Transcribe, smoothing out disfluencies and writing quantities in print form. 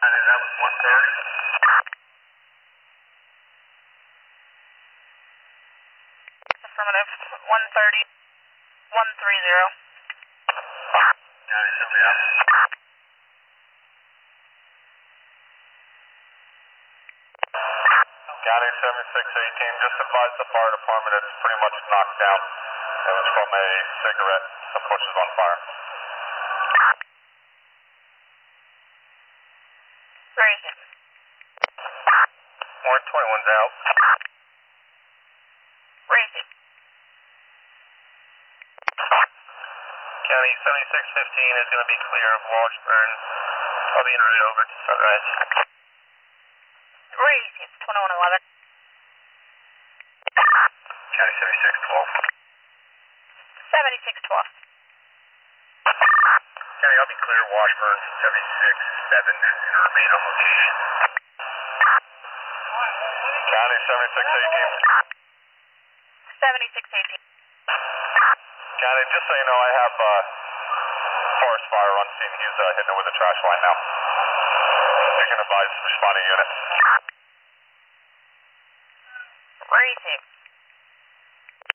That was 130. Affirmative. 130. 130. County 70 out. County 7618, just advised the fire department it's pretty much knocked down. It was from a cigarette. Some bushes on fire. Where is it? Warrant 21's out. Where is it? County 7615 is going to be clear of Washburn. I'll be en route over to Sunrise. Where is it? 2111. County 7612. 7612. County, I'll be clear of Washburn 767 and remain on location. County 7618. 7618. County, just so you know, I have forest fire on scene. He's hitting it with a trash line now. You can advise responding unit. Where is it?